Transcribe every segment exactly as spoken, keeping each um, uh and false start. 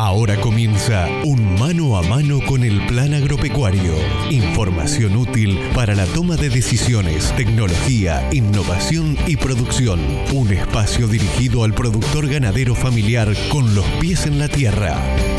Ahora comienza un mano a mano con el Plan Agropecuario. Información útil para la toma de decisiones, tecnología, innovación y producción. Un espacio dirigido al productor ganadero familiar con los pies en la tierra.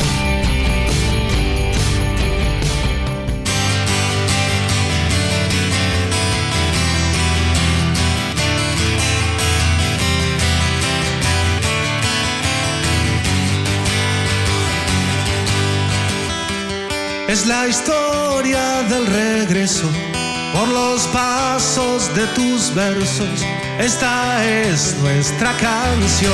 Es la historia del regreso por los pasos de tus versos. Esta es nuestra canción.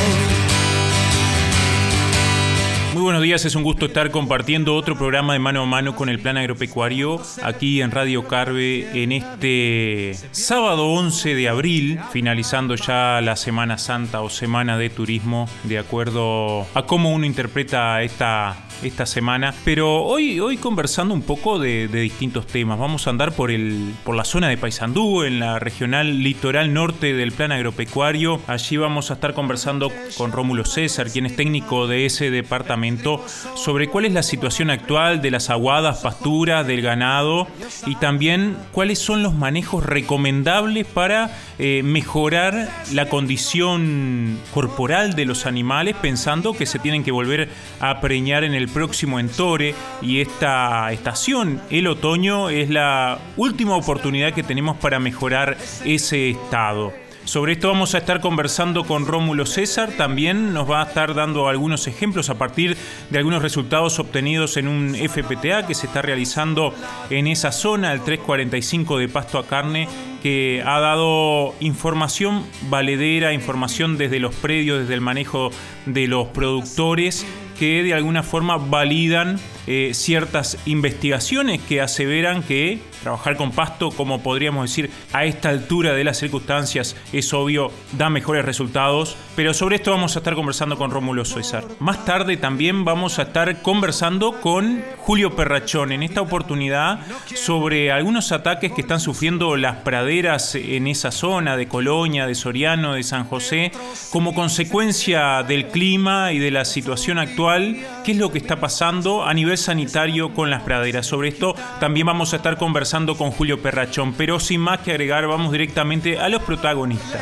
Muy buenos días, es un gusto estar compartiendo otro programa de Mano a Mano con el Plan Agropecuario aquí en Radio Carve en este sábado once de abril, finalizando ya la Semana Santa o Semana de Turismo, de acuerdo a cómo uno interpreta esta esta semana, pero hoy, hoy conversando un poco de, de distintos temas. Vamos a andar por, el, por la zona de Paysandú, en la regional litoral norte del Plan Agropecuario. Allí vamos a estar conversando con Rómulo César, quien es técnico de ese departamento, sobre cuál es la situación actual de las aguadas, pasturas, del ganado y también cuáles son los manejos recomendables para eh, mejorar la condición corporal de los animales, pensando que se tienen que volver a preñar en el próximo entore, y esta estación, el otoño, es la última oportunidad que tenemos para mejorar ese estado. Sobre esto vamos a estar conversando con Rómulo César. También nos va a estar dando algunos ejemplos a partir de algunos resultados obtenidos en un F P T A que se está realizando en esa zona, el tres cuarenta y cinco de pasto a carne, que ha dado información valedera, información desde los predios, desde el manejo de los productores, que de alguna forma validan eh, ciertas investigaciones que aseveran que trabajar con pasto, como podríamos decir a esta altura de las circunstancias, es obvio, da mejores resultados. Pero sobre esto vamos a estar conversando con Rómulo César. Más tarde también vamos a estar conversando con Julio Perrachón, en esta oportunidad sobre algunos ataques que están sufriendo las praderas en esa zona de Colonia, de Soriano, de San José, como consecuencia del clima y de la situación actual. ¿Qué es lo que está pasando a nivel sanitario con las praderas? Sobre esto también vamos a estar conversando con Julio Perrachón, pero sin más que agregar, vamos directamente a los protagonistas.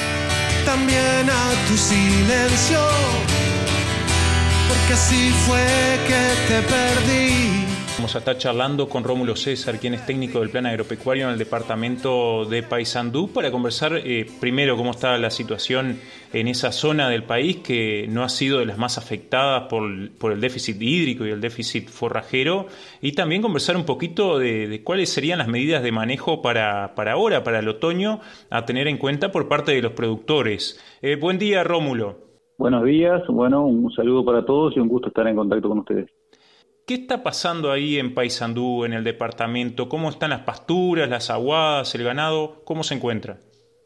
También a tu silencio, porque así fue que te perdí. Vamos a estar charlando con Rómulo César, quien es técnico del Plan Agropecuario en el departamento de Paysandú, para conversar eh, primero cómo está la situación en esa zona del país, que no ha sido de las más afectadas por, por el déficit hídrico y el déficit forrajero, y también conversar un poquito de, de cuáles serían las medidas de manejo para, para ahora, para el otoño, a tener en cuenta por parte de los productores. Eh, buen día, Rómulo. Buenos días, bueno, un saludo para todos y un gusto estar en contacto con ustedes. ¿Qué está pasando ahí en Paysandú, en el departamento? ¿Cómo están las pasturas, las aguadas, el ganado? ¿Cómo se encuentra?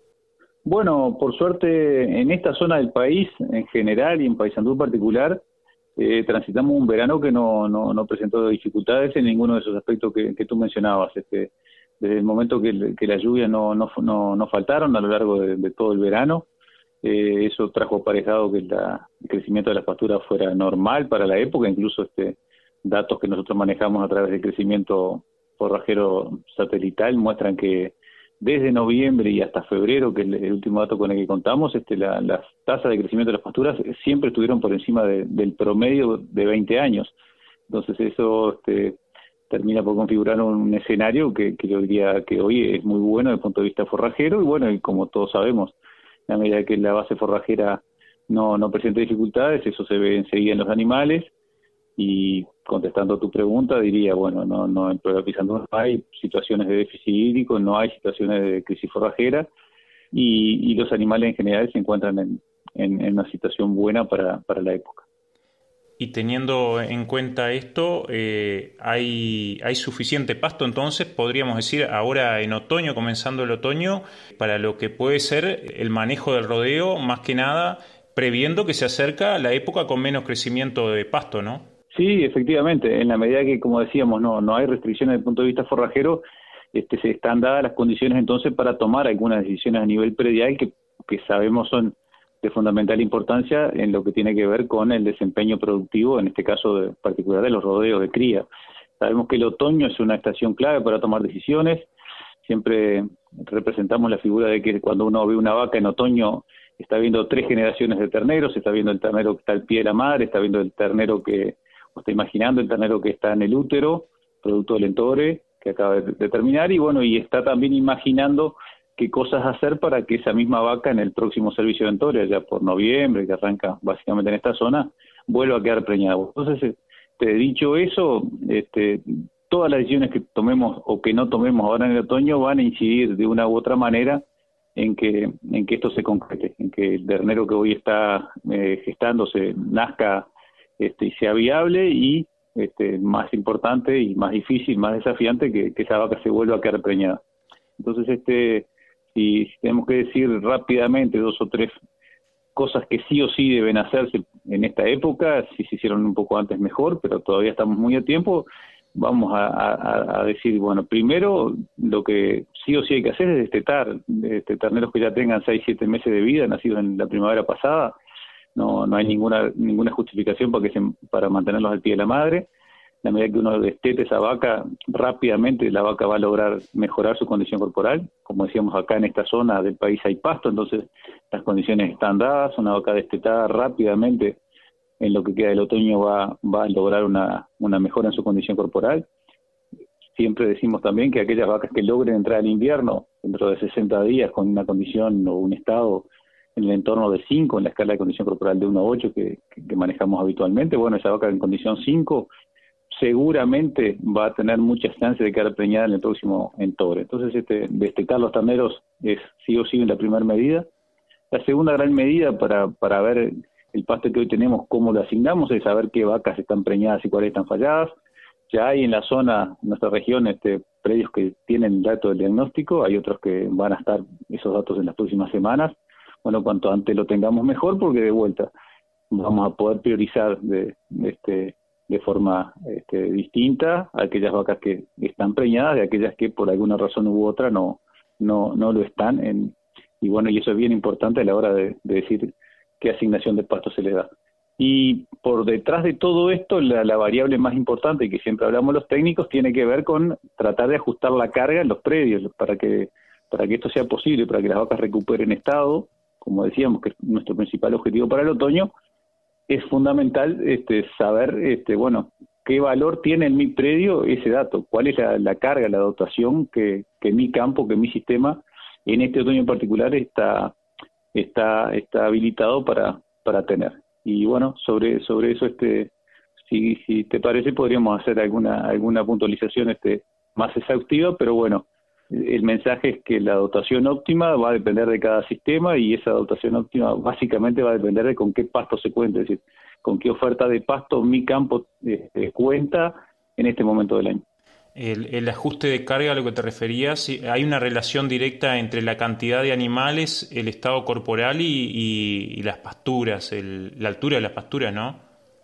Bueno, por suerte, en esta zona del país en general y en Paysandú en particular, eh, transitamos un verano que no, no, no presentó dificultades en ninguno de esos aspectos que, que tú mencionabas. Este, desde el momento que, que las lluvias no, no, no, no faltaron a lo largo de, de todo el verano, eh, eso trajo aparejado que la, el crecimiento de las pasturas fuera normal para la época, incluso este datos que nosotros manejamos a través del crecimiento forrajero satelital muestran que desde noviembre y hasta febrero, que es el último dato con el que contamos, este, la, las tasas de crecimiento de las pasturas siempre estuvieron por encima de, del promedio de veinte años. Entonces eso este, termina por configurar un escenario que, que yo diría que hoy es muy bueno desde el punto de vista forrajero, y bueno, y como todos sabemos, a medida que la base forrajera no, no presenta dificultades, eso se ve enseguida en los animales. Y contestando a tu pregunta, diría, bueno, no, no en Paysandú no hay situaciones de déficit hídrico, no hay situaciones de crisis forrajera, y, y los animales en general se encuentran en, en, en una situación buena para, para la época. Y teniendo en cuenta esto, eh, ¿hay, ¿hay suficiente pasto entonces, podríamos decir, ahora en otoño, comenzando el otoño, para lo que puede ser el manejo del rodeo, más que nada, previendo que se acerca la época con menos crecimiento de pasto, ¿no? Sí, efectivamente, en la medida que, como decíamos, no no hay restricciones desde el punto de vista forrajero, este, se están dadas las condiciones entonces para tomar algunas decisiones a nivel predial que, que sabemos son de fundamental importancia en lo que tiene que ver con el desempeño productivo, en este caso de, particular de los rodeos de cría. Sabemos que el otoño es una estación clave para tomar decisiones. Siempre representamos la figura de que cuando uno ve una vaca en otoño está viendo tres generaciones de terneros, está viendo el ternero que está al pie de la madre, está viendo el ternero que, o está imaginando el ternero que está en el útero, producto del entore que acaba de, de terminar, y bueno, y está también imaginando qué cosas hacer para que esa misma vaca en el próximo servicio de entore, ya por noviembre, que arranca básicamente en esta zona, vuelva a quedar preñada. Entonces, este, dicho eso, este, todas las decisiones que tomemos o que no tomemos ahora en el otoño van a incidir de una u otra manera en que en que esto se concrete, en que el ternero que hoy está eh, gestándose nazca este, y sea viable, y este, más importante y más difícil, más desafiante, que, que esa vaca se vuelva a quedar preñada. Entonces, este si tenemos que decir rápidamente dos o tres cosas que sí o sí deben hacerse en esta época, si se hicieron un poco antes mejor, pero todavía estamos muy a tiempo, vamos a, a, a decir, bueno, primero lo que sí o sí hay que hacer es destetar, este, terneros que ya tengan seis, siete meses de vida, nacidos en la primavera pasada, no no hay ninguna ninguna justificación para, que se, para mantenerlos al pie de la madre. La medida que uno destete esa vaca, rápidamente la vaca va a lograr mejorar su condición corporal. Como decíamos, acá en esta zona del país hay pasto, entonces las condiciones están dadas. Una vaca destetada rápidamente, en lo que queda del otoño, va, va a lograr una, una mejora en su condición corporal. Siempre decimos también que aquellas vacas que logren entrar al invierno dentro de sesenta días con una condición o un estado en el entorno de cinco, en la escala de condición corporal de uno a ocho que, que, que manejamos habitualmente, bueno, esa vaca en condición cinco seguramente va a tener muchas chances de quedar preñada en el próximo entore. Entonces, este, destetar los terneros es sí o sí la primera medida. La segunda gran medida para, para ver el pasto que hoy tenemos, cómo lo asignamos, es saber qué vacas están preñadas y cuáles están falladas. Ya hay en la zona, en nuestra región, este, predios que tienen el dato del diagnóstico, hay otros que van a estar esos datos en las próximas semanas. Bueno, cuanto antes lo tengamos mejor, porque de vuelta vamos a poder priorizar de, de este de forma este, distinta a aquellas vacas que están preñadas de aquellas que por alguna razón u otra no no no lo están. En, y bueno, y eso es bien importante a la hora de, de decir qué asignación de pasto se le da. Y por detrás de todo esto, la, la variable más importante, y que siempre hablamos los técnicos, tiene que ver con tratar de ajustar la carga en los predios para que para que esto sea posible, para que las vacas recuperen estado, como decíamos, que es nuestro principal objetivo para el otoño. Es fundamental este, saber, este, bueno, qué valor tiene en mi predio ese dato, cuál es la, la carga, la dotación que, que mi campo, que mi sistema, en este otoño en particular, está está está habilitado para para tener. Y bueno, sobre sobre eso, este si si te parece, podríamos hacer alguna alguna puntualización este más exhaustiva, pero bueno, el mensaje es que la dotación óptima va a depender de cada sistema, y esa dotación óptima básicamente va a depender de con qué pasto se cuenta, es decir, con qué oferta de pasto mi campo eh, cuenta en este momento del año. El, el ajuste de carga a lo que te referías, ¿hay una relación directa entre la cantidad de animales, el estado corporal y, y, y las pasturas, el, la altura de las pasturas, no?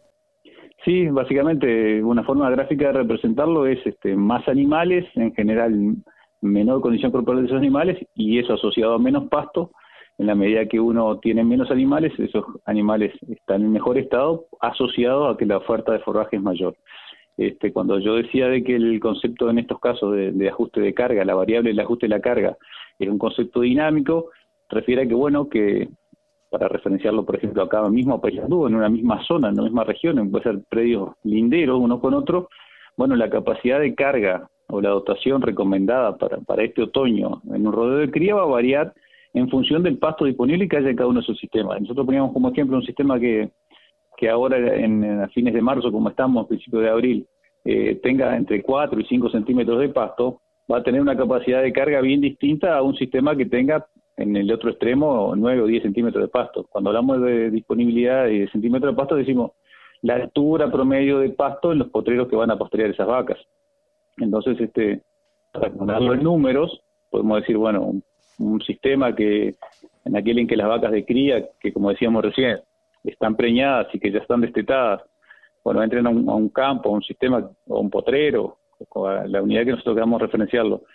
Sí, básicamente una forma gráfica de representarlo es este, más animales, en general menor condición corporal de esos animales, y eso asociado a menos pasto. En la medida que uno tiene menos animales, esos animales están en mejor estado, asociado a que la oferta de forraje es mayor. Este, cuando yo decía de que el concepto en estos casos de, de ajuste de carga, la variable del ajuste de la carga, es un concepto dinámico, refiere a que, bueno, que para referenciarlo, por ejemplo, acá mismo, en una misma zona, en una misma región, puede ser predios linderos uno con otro, bueno, la capacidad de carga o la dotación recomendada para, para este otoño en un rodeo de cría va a variar en función del pasto disponible que haya en cada uno de sus sistemas. Nosotros poníamos como ejemplo un sistema que, que ahora en, en a fines de marzo, como estamos, a principios de abril, eh, tenga entre cuatro y cinco centímetros de pasto, va a tener una capacidad de carga bien distinta a un sistema que tenga en el otro extremo nueve o diez centímetros de pasto. Cuando hablamos de disponibilidad y de centímetros de pasto, decimos la altura promedio de pasto en los potreros que van a pastorear esas vacas. Entonces, este, para ponerlo en números, podemos decir, bueno, un, un sistema que en aquel en que las vacas de cría, que como decíamos recién, están preñadas y que ya están destetadas, bueno, entren a un, a un campo, a un sistema, o un potrero, o a la unidad que nosotros queramos referenciarlo,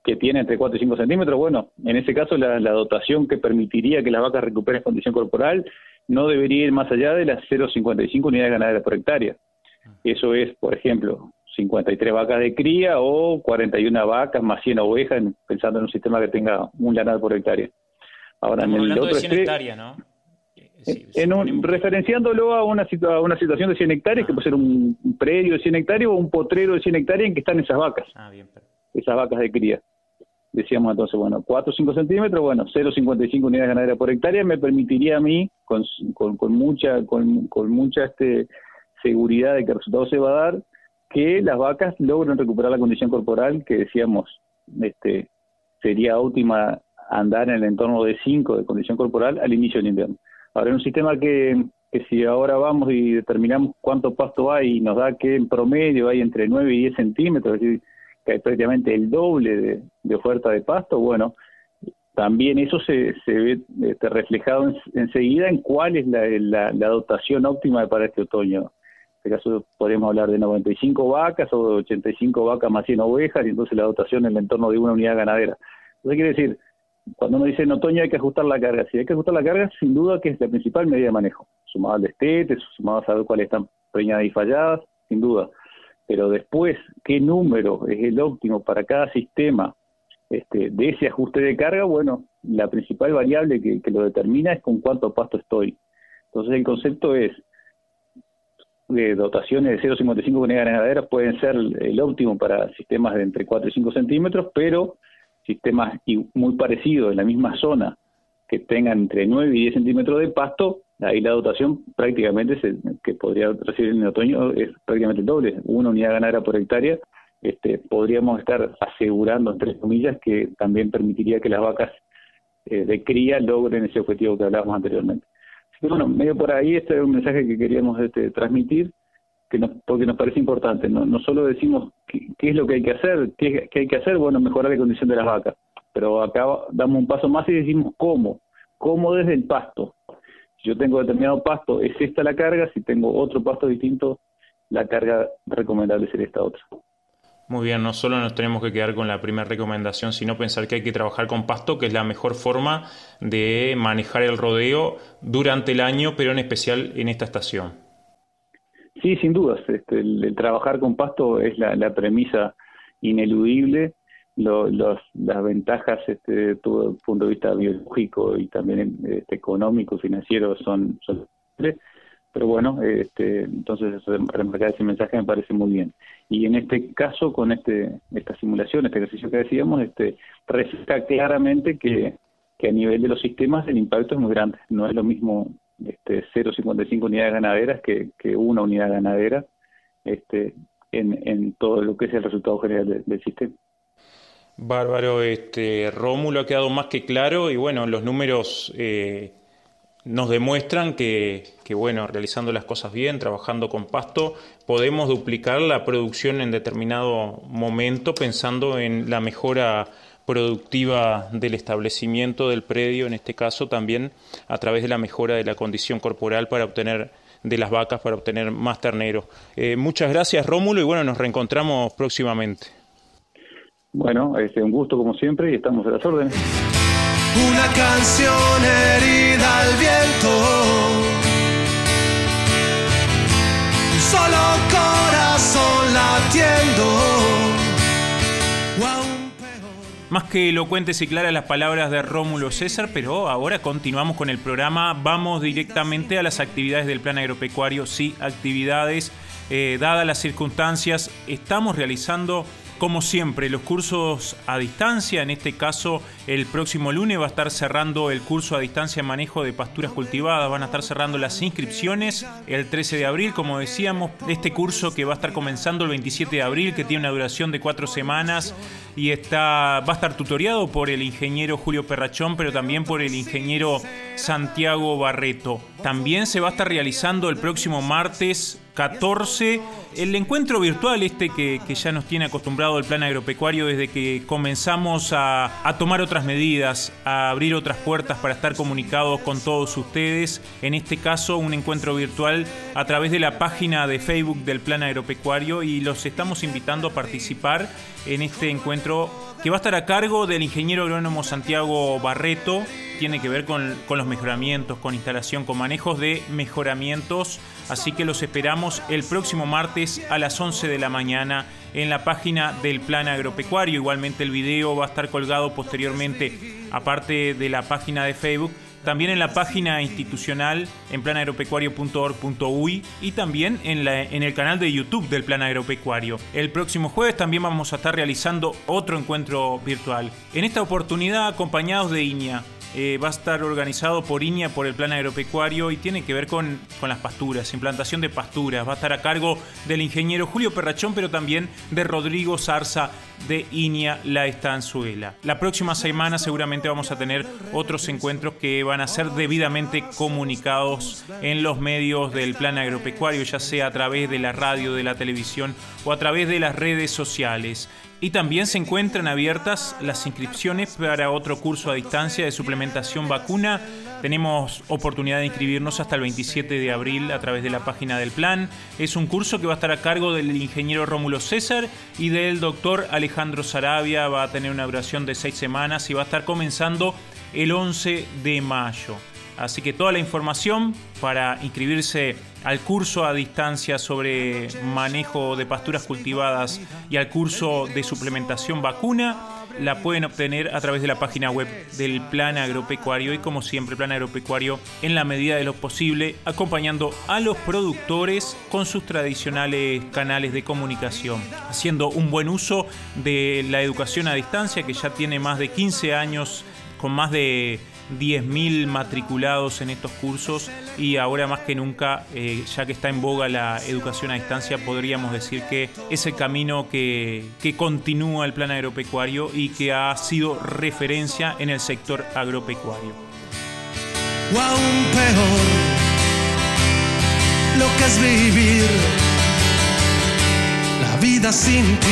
que tiene entre cuatro y cinco centímetros, bueno, en ese caso la, la dotación que permitiría que las vacas recuperen condición corporal no debería ir más allá de las cero coma cincuenta y cinco unidades ganaderas por hectárea. Eso es, por ejemplo, cincuenta y tres vacas de cría o cuarenta y una vacas más cien ovejas, pensando en un sistema que tenga un lanar por hectárea. Ahora, Estamos en el hablando otro de cien extre- hectáreas, ¿no? Sí, en un, referenciándolo a una, situ- a una situación de cien hectáreas, ah. que puede ser un, un predio de cien hectáreas o un potrero de cien hectáreas en que están esas vacas, ah, bien, pero... esas vacas de cría. Decíamos entonces, bueno, cuatro o cinco centímetros, bueno, cero coma cincuenta y cinco unidades ganaderas por hectárea me permitiría a mí, con, con, con mucha con, con mucha este seguridad de que el resultado se va a dar, que las vacas logren recuperar la condición corporal que decíamos, este sería óptima andar en el entorno de cinco de condición corporal al inicio del invierno. Ahora, en un sistema que, que si ahora vamos y determinamos cuánto pasto hay y nos da que en promedio hay entre nueve y diez centímetros, es decir, que hay prácticamente el doble de, de oferta de pasto, bueno, también eso se, se ve este, reflejado en, enseguida en cuál es la, la, la dotación óptima para este otoño. En este caso podríamos hablar de noventa y cinco vacas o de ochenta y cinco vacas más cien ovejas, y entonces la dotación en el entorno de una unidad ganadera. Entonces quiere decir, cuando uno dice en otoño hay que ajustar la carga, si hay que ajustar la carga, sin duda que es la principal medida de manejo, sumado al destete, sumado a saber cuáles están preñadas y falladas, sin duda. Pero después, ¿qué número es el óptimo para cada sistema este, de ese ajuste de carga? Bueno, la principal variable que, que lo determina es con cuánto pasto estoy. Entonces el concepto es, de dotaciones de cero coma cincuenta y cinco unidades ganaderas pueden ser el óptimo para sistemas de entre cuatro y cinco centímetros, pero sistemas muy parecidos en la misma zona que tengan entre nueve y diez centímetros de pasto, ahí la dotación prácticamente se, que podría recibir en el otoño es prácticamente el doble, una unidad ganadera por hectárea. Este, podríamos estar asegurando, entre comillas, que también permitiría que las vacas eh, de cría logren ese objetivo que hablábamos anteriormente. Así que bueno, medio por ahí este es un mensaje que queríamos este, transmitir, que nos, porque nos parece importante. No, no solo decimos qué, qué es lo que hay que hacer, qué, qué hay que hacer, bueno, mejorar la condición de las vacas, pero acá damos un paso más y decimos cómo, cómo desde el pasto. Si yo tengo determinado pasto, es esta la carga, si tengo otro pasto distinto, la carga recomendable sería esta otra. Muy bien, no solo nos tenemos que quedar con la primera recomendación, sino pensar que hay que trabajar con pasto, que es la mejor forma de manejar el rodeo durante el año, pero en especial en esta estación. Sí, sin dudas. Este, el, el trabajar con pasto es la, la premisa ineludible. Lo, los, las ventajas este, de todo el punto de vista biológico y también este, económico, financiero, son, son pero bueno, este, entonces remarcar ese mensaje me parece muy bien. Y en este caso, con este esta simulación, este ejercicio que decíamos, este, refleja claramente que, que a nivel de los sistemas el impacto es muy grande. No es lo mismo este, cero coma cincuenta y cinco unidades ganaderas que, que una unidad ganadera este, en, en todo lo que es el resultado general de, del sistema. Bárbaro, este, Rómulo, ha quedado más que claro y bueno, los números eh, nos demuestran que, que bueno, realizando las cosas bien, trabajando con pasto, podemos duplicar la producción en determinado momento pensando en la mejora productiva del establecimiento del predio, en este caso también a través de la mejora de la condición corporal para obtener de las vacas, para obtener más terneros. Eh, muchas gracias, Rómulo, y bueno, nos reencontramos próximamente. Bueno, es un gusto como siempre y estamos a las órdenes. Una canción herida al viento, un solo corazón latiendo. Más que elocuentes y claras las palabras de Rómulo César, pero ahora continuamos con el programa. Vamos directamente a las actividades del plan agropecuario. Sí, actividades, eh, dadas las circunstancias, estamos realizando como siempre los cursos a distancia. En este caso, el próximo lunes va a estar cerrando el curso a distancia de manejo de pasturas cultivadas. Van a estar cerrando las inscripciones el trece de abril, como decíamos. Este curso que va a estar comenzando el veintisiete de abril, que tiene una duración de cuatro semanas y está, va a estar tutoriado por el ingeniero Julio Perrachón, pero también por el ingeniero Santiago Barreto. También se va a estar realizando el próximo martes catorce. El encuentro virtual este que, que ya nos tiene acostumbrado el Plan Agropecuario desde que comenzamos a, a tomar otras medidas, a abrir otras puertas para estar comunicados con todos ustedes. En este caso, un encuentro virtual a través de la página de Facebook del Plan Agropecuario, y los estamos invitando a participar en este encuentro que va a estar a cargo del ingeniero agrónomo Santiago Barreto. Tiene que ver con, con los mejoramientos, con instalación, con manejos de mejoramientos. Así que los esperamos el próximo martes a las once de la mañana en la página del Plan Agropecuario. Igualmente el video va a estar colgado posteriormente, aparte de la página de Facebook, también en la página institucional en plan agropecuario punto org punto uy y también en, la, en el canal de YouTube del Plan Agropecuario. El próximo jueves también vamos a estar realizando otro encuentro virtual. En esta oportunidad acompañados de INIA. Eh, va a estar organizado por INIA, por el Plan Agropecuario, y tiene que ver con, con las pasturas, implantación de pasturas. Va a estar a cargo del ingeniero Julio Perrachón, pero también de Rodrigo Zarza de INIA La Estanzuela. La próxima semana seguramente vamos a tener otros encuentros que van a ser debidamente comunicados en los medios del Plan Agropecuario, ya sea a través de la radio, de la televisión o a través de las redes sociales. Y también se encuentran abiertas las inscripciones para otro curso a distancia de suplementación vacuna. Tenemos oportunidad de inscribirnos hasta el veintisiete de abril a través de la página del plan. Es un curso que va a estar a cargo del ingeniero Rómulo César y del doctor Alejandro Sarabia. Va a tener una duración de seis semanas y va a estar comenzando el once de mayo. Así que toda la información para inscribirse al curso a distancia sobre manejo de pasturas cultivadas y al curso de suplementación vacuna la pueden obtener a través de la página web del Plan Agropecuario, y como siempre Plan Agropecuario en la medida de lo posible acompañando a los productores con sus tradicionales canales de comunicación, haciendo un buen uso de la educación a distancia, que ya tiene más de quince años con más de diez mil matriculados en estos cursos, y ahora más que nunca, eh, ya que está en boga la educación a distancia, podríamos decir que es el camino que, que continúa el Plan Agropecuario y que ha sido referencia en el sector agropecuario. O aún peor, lo que es vivir la vida sin ti.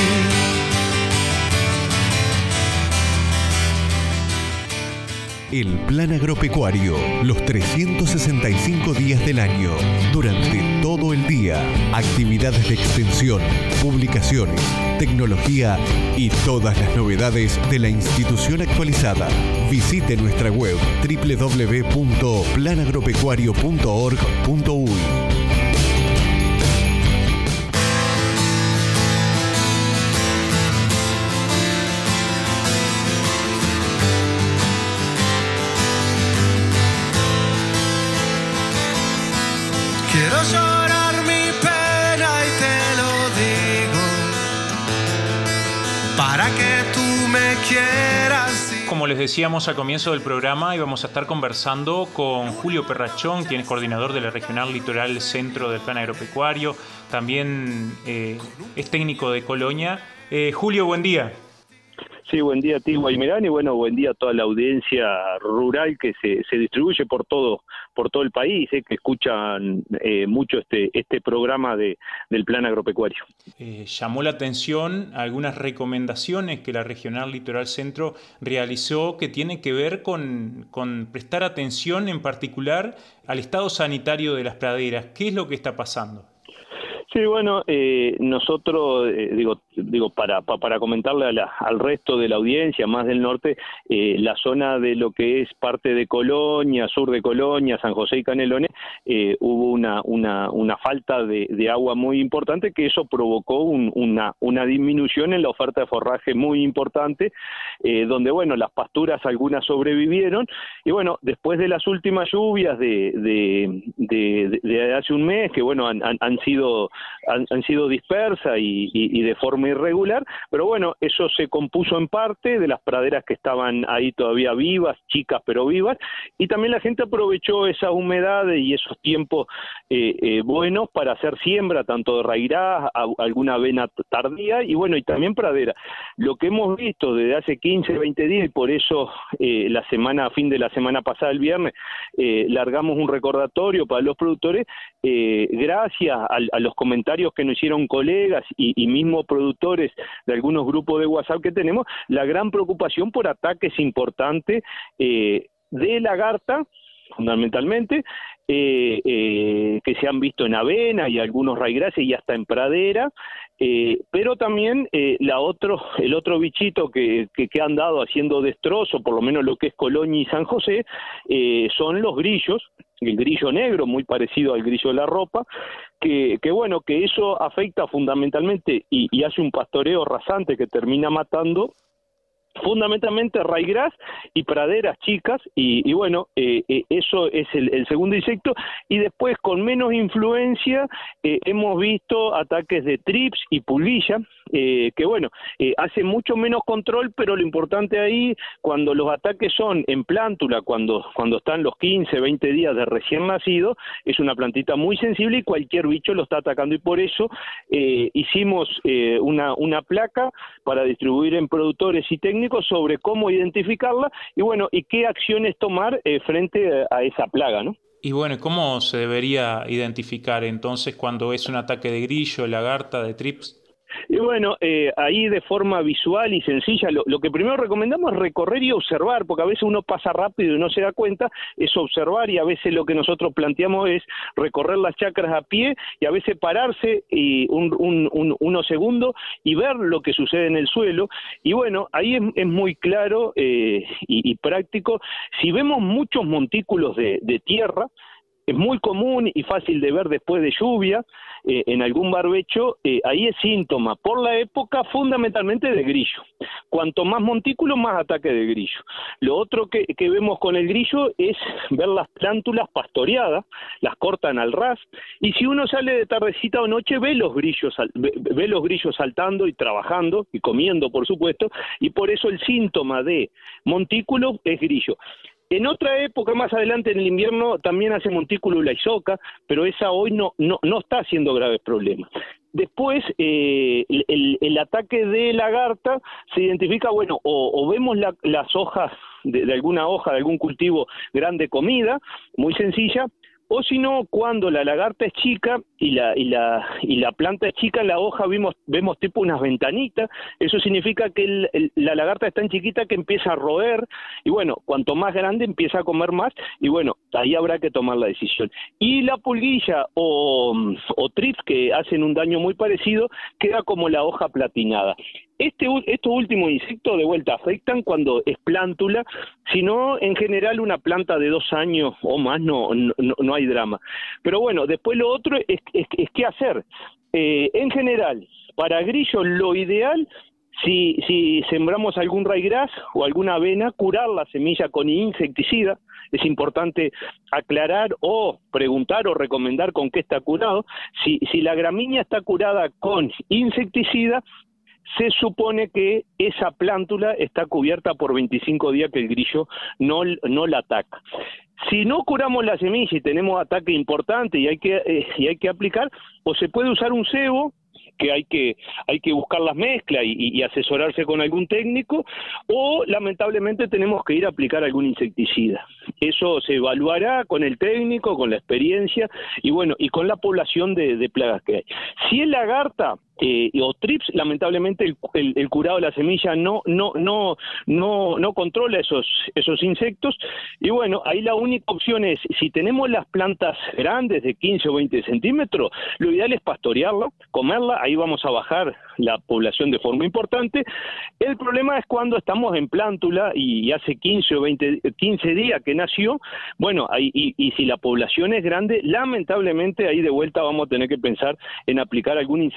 El Plan Agropecuario, los trescientos sesenta y cinco días del año, durante todo el día, actividades de extensión, publicaciones, tecnología y todas las novedades de la institución actualizada. Visite nuestra web doble u doble u doble u punto plan agropecuario punto org punto uy. Quiero llorar mi pena y te lo digo, para que tú me quieras. Como les decíamos al comienzo del programa, íbamos a estar conversando con Julio Perrachón, quien es coordinador de la Regional Litoral Centro del Plan Agropecuario, también eh, es técnico de Colonia. Eh, Julio, buen día. Sí, buen día a ti, Guaymirán, y bueno, buen día a toda la audiencia rural que se, se distribuye por todo por todo el país, eh, que escuchan eh, mucho este este programa de del Plan Agropecuario. Eh, llamó la atención algunas recomendaciones que la Regional Litoral Centro realizó que tienen que ver con, con prestar atención en particular al estado sanitario de las praderas. ¿Qué es lo que está pasando? Sí, bueno, eh, nosotros, eh, digo, digo para, para, para comentarle a la, al resto de la audiencia, más del norte, eh, la zona de lo que es parte de Colonia, sur de Colonia, San José y Canelones, eh, hubo una, una, una falta de, de agua muy importante, que eso provocó un, una, una disminución en la oferta de forraje muy importante, eh, donde, bueno, las pasturas algunas sobrevivieron, y bueno, después de las últimas lluvias de, de, de, de, de hace un mes, que bueno, han, han, han sido han, han sido dispersas y, y, y de forma irregular, pero bueno, eso se compuso en parte de las praderas que estaban ahí todavía vivas, chicas pero vivas, y también la gente aprovechó esa humedad y esos tiempos eh, eh, buenos para hacer siembra, tanto de raigraz, alguna avena tardía, y bueno, y también pradera. Lo que hemos visto desde hace quince, veinte días, y por eso eh, la semana, a fin de la semana pasada, el viernes, eh, largamos un recordatorio para los productores, eh, gracias a, a los comentarios que nos hicieron colegas y, y mismos productores de algunos grupos de WhatsApp que tenemos, la gran preocupación por ataques importantes eh, de lagarta, fundamentalmente, eh, eh, que se han visto en avena y algunos raigraces y hasta en pradera, eh, pero también eh, la otro, el otro bichito que, que, que han dado haciendo destrozo, por lo menos lo que es Colonia y San José, eh, son los grillos, el grillo negro, muy parecido al grillo de la ropa, que, que bueno, que eso afecta fundamentalmente y, y hace un pastoreo rasante que termina matando fundamentalmente raigraz y praderas chicas, y, y bueno, eh, eh, eso es el, el segundo insecto, y después con menos influencia eh, hemos visto ataques de trips y pulguilla, eh, que bueno, eh, hace mucho menos control, pero lo importante ahí, cuando los ataques son en plántula, cuando, cuando están los quince, veinte días de recién nacido, es una plantita muy sensible y cualquier bicho lo está atacando, y por eso eh, hicimos eh, una, una placa para distribuir en productores y técnicos sobre cómo identificarla y bueno, y qué acciones tomar eh, frente a esa plaga, ¿no? Y bueno, ¿cómo se debería identificar entonces cuando es un ataque de grillo, lagarta, de trips? Y bueno, eh, ahí de forma visual y sencilla, lo, lo que primero recomendamos es recorrer y observar, porque a veces uno pasa rápido y no se da cuenta, es observar, y a veces lo que nosotros planteamos es recorrer las chacras a pie y a veces pararse y un, un, un, unos segundos y ver lo que sucede en el suelo. Y bueno, ahí es, es muy claro eh, y, y práctico. Si vemos muchos montículos de, de tierra, es muy común y fácil de ver después de lluvia, eh, en algún barbecho, eh, ahí es síntoma, por la época fundamentalmente de grillo. Cuanto más montículo, más ataque de grillo. Lo otro que, que vemos con el grillo es ver las plántulas pastoreadas, las cortan al ras, y si uno sale de tardecita o noche, ve los grillos, ve, ve los grillos saltando y trabajando, y comiendo, por supuesto, y por eso el síntoma de montículo es grillo. En otra época, más adelante en el invierno, también hace montículo la isoca, pero esa hoy no, no, no está haciendo graves problemas. Después, eh, el, el, el ataque de lagarta se identifica, bueno, o, o vemos la, las hojas de, de alguna hoja, de algún cultivo grande comida, muy sencilla, o si no, cuando la lagarta es chica y la y la y la planta es chica, en la hoja vimos vemos tipo unas ventanitas, eso significa que el, el, la lagarta es tan chiquita que empieza a roer, y bueno, cuanto más grande empieza a comer más, y bueno, ahí habrá que tomar la decisión. Y la pulguilla o, o trips, que hacen un daño muy parecido, queda como la hoja platinada. Este, estos últimos insectos de vuelta afectan cuando es plántula, sino en general una planta de dos años o más no, no, no hay drama. Pero bueno, después lo otro es, es, es qué hacer. Eh, en general, para grillos lo ideal, si, si sembramos algún raigraz o alguna avena, curar la semilla con insecticida. Es importante aclarar o preguntar o recomendar con qué está curado. Si, si la gramínea está curada con insecticida, se supone que esa plántula está cubierta por veinticinco días que el grillo no, no la ataca. Si no curamos la semilla y tenemos ataque importante y hay que, eh, y hay que aplicar, o se puede usar un cebo, que hay que hay que buscar las mezclas y, y asesorarse con algún técnico, o lamentablemente tenemos que ir a aplicar algún insecticida. Eso se evaluará con el técnico, con la experiencia y bueno, y con la población de, de plagas que hay. Si es lagarta eh, o trips, lamentablemente el, el, el curado de la semilla no no no no no controla esos esos insectos, y bueno, ahí la única opción es, si tenemos las plantas grandes de quince o veinte centímetros, lo ideal es pastorearla, comerla, ahí vamos a bajar la población de forma importante. El problema es cuando estamos en plántula y hace quince o veinte, quince días que nació, bueno, ahí, y, y si la población es grande, lamentablemente ahí de vuelta vamos a tener que pensar en aplicar algún insecticida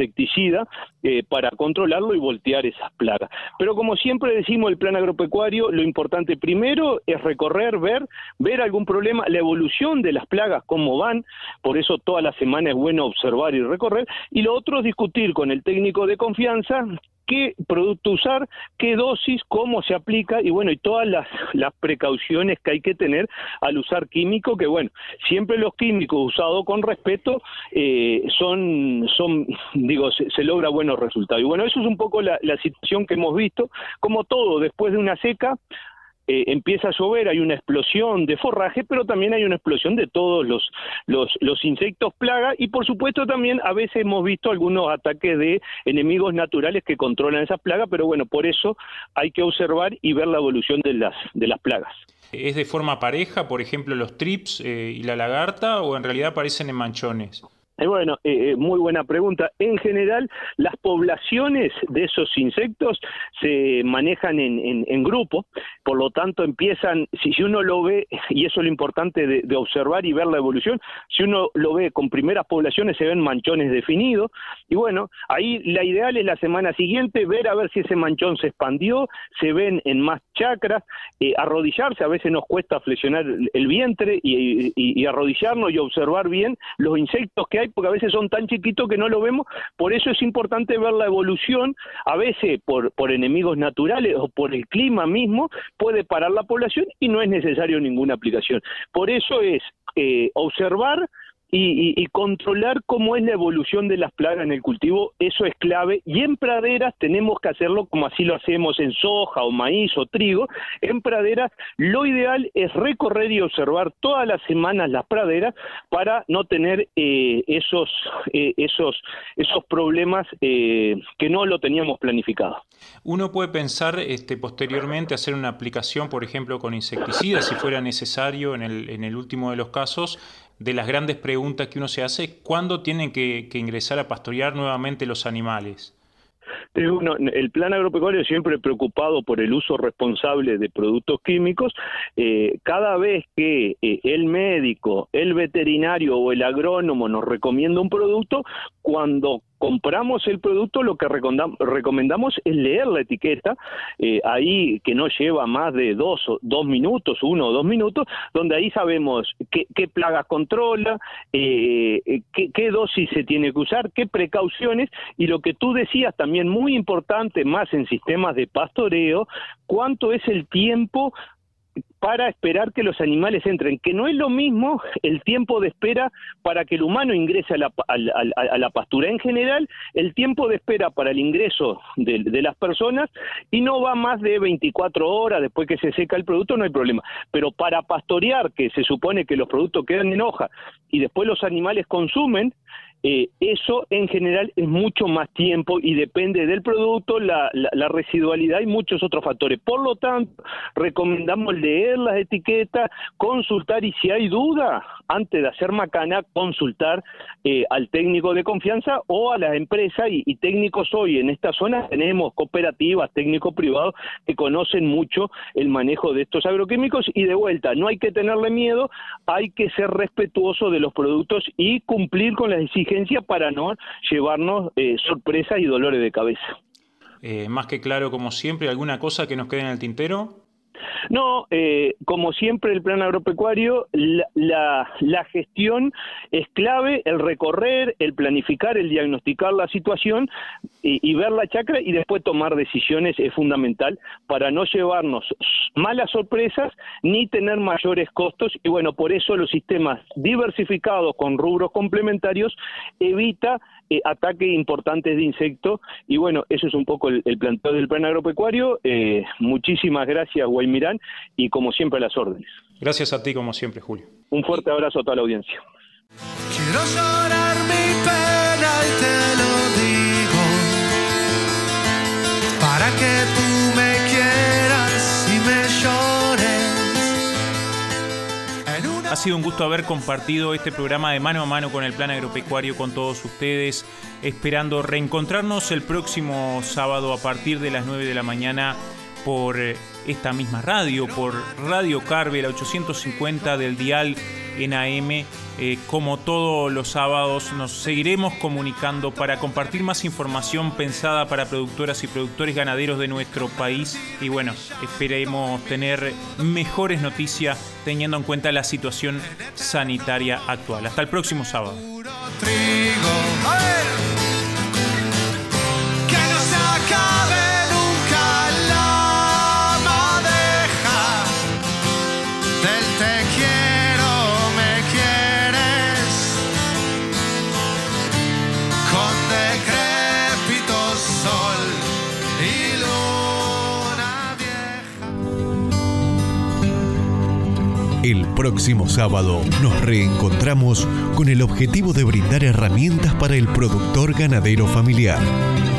fungicida eh, para controlarlo y voltear esas plagas. Pero como siempre decimos, el plan agropecuario, lo importante primero es recorrer, ver, ver algún problema, la evolución de las plagas, cómo van, por eso toda la semana es bueno observar y recorrer, y lo otro es discutir con el técnico de confianza qué producto usar, qué dosis, cómo se aplica y bueno, y todas las, las precauciones que hay que tener al usar químico, que bueno, siempre los químicos usados con respeto eh, son, son, digo, se, se logra buenos resultados. Y bueno, eso es un poco la, la situación que hemos visto, como todo, después de una seca, Eh, empieza a llover, hay una explosión de forraje, pero también hay una explosión de todos los, los, los insectos plaga y por supuesto también a veces hemos visto algunos ataques de enemigos naturales que controlan esas plagas, pero bueno, por eso hay que observar y ver la evolución de las, de las plagas. ¿Es de forma pareja, por ejemplo, los trips eh, y la lagarta, o en realidad aparecen en manchones? Eh, bueno, eh, muy buena pregunta. En general, las poblaciones de esos insectos se manejan en, en, en grupo, por lo tanto empiezan, si, si uno lo ve, y eso es lo importante de, de observar y ver la evolución, si uno lo ve con primeras poblaciones se ven manchones definidos, y bueno, ahí la ideal es la semana siguiente ver a ver si ese manchón se expandió, se ven en más chacras, eh, arrodillarse, a veces nos cuesta flexionar el vientre y, y, y arrodillarnos y observar bien los insectos que hay, porque a veces son tan chiquitos que no lo vemos, por eso es importante ver la evolución, a veces por, por enemigos naturales o por el clima mismo, puede parar la población y no es necesario ninguna aplicación. Por eso es eh, observar y, y, y controlar cómo es la evolución de las plagas en el cultivo, eso es clave, y en praderas tenemos que hacerlo como así lo hacemos en soja o maíz o trigo. En praderas lo ideal es recorrer y observar todas las semanas las praderas para no tener eh, esos, eh, esos, esos problemas eh, que no lo teníamos planificado. Uno puede pensar este, posteriormente hacer una aplicación, por ejemplo, con insecticidas, si fuera necesario en el, en el último de los casos. De las grandes preguntas que uno se hace, ¿cuándo tienen que, que ingresar a pastorear nuevamente los animales? Uno, el plan agropecuario siempre preocupado por el uso responsable de productos químicos. Eh, cada vez que eh, el médico, el veterinario o el agrónomo nos recomienda un producto, cuando compramos el producto lo que recomendamos es leer la etiqueta, eh, ahí que no lleva más de dos, dos minutos, uno o dos minutos, donde ahí sabemos qué, qué plagas controla, eh, qué, qué dosis se tiene que usar, qué precauciones, y lo que tú decías también muy importante, más en sistemas de pastoreo, cuánto es el tiempo para esperar que los animales entren, que no es lo mismo el tiempo de espera para que el humano ingrese a la, a, a, a la pastura. En general, el tiempo de espera para el ingreso de, de las personas, y no va más de veinticuatro horas, después que se seca el producto no hay problema, pero para pastorear, que se supone que los productos quedan en hoja y después los animales consumen, Eh, eso en general es mucho más tiempo y depende del producto, la, la, la residualidad y muchos otros factores. Por lo tanto, recomendamos leer las etiquetas, consultar, y si hay duda, antes de hacer macana, consultar eh, al técnico de confianza o a la empresa, y, y técnicos hoy en esta zona tenemos cooperativas, técnicos privados que conocen mucho el manejo de estos agroquímicos, y de vuelta, no hay que tenerle miedo, hay que ser respetuoso de los productos y cumplir con las exigencias para no llevarnos eh, sorpresas y dolores de cabeza. Eh, más que claro, como siempre, ¿alguna cosa que nos quede en el tintero? No, eh, como siempre el plan agropecuario, la, la, la gestión es clave, el recorrer, el planificar, el diagnosticar la situación y, y ver la chacra, y después tomar decisiones es fundamental para no llevarnos malas sorpresas ni tener mayores costos, y bueno, por eso los sistemas diversificados con rubros complementarios evita eh, ataques importantes de insectos, y bueno, eso es un poco el, el planteo del plan agropecuario. Eh, muchísimas gracias, Guaymirán, y como siempre a las órdenes. Gracias a ti, como siempre, Julio. Un fuerte abrazo a toda la audiencia. Quiero llorar mi pena y te lo digo, para que tú me quieras y me llores. Una... Ha sido un gusto haber compartido este programa de Mano a Mano con el Plan Agropecuario con todos ustedes, esperando reencontrarnos el próximo sábado a partir de las nueve de la mañana por esta misma radio, por Radio Carve, la ochocientos cincuenta del dial en A M. Eh, como todos los sábados nos seguiremos comunicando para compartir más información pensada para productoras y productores ganaderos de nuestro país. Y bueno, esperemos tener mejores noticias teniendo en cuenta la situación sanitaria actual. Hasta el próximo sábado. El próximo sábado nos reencontramos con el objetivo de brindar herramientas para el productor ganadero familiar.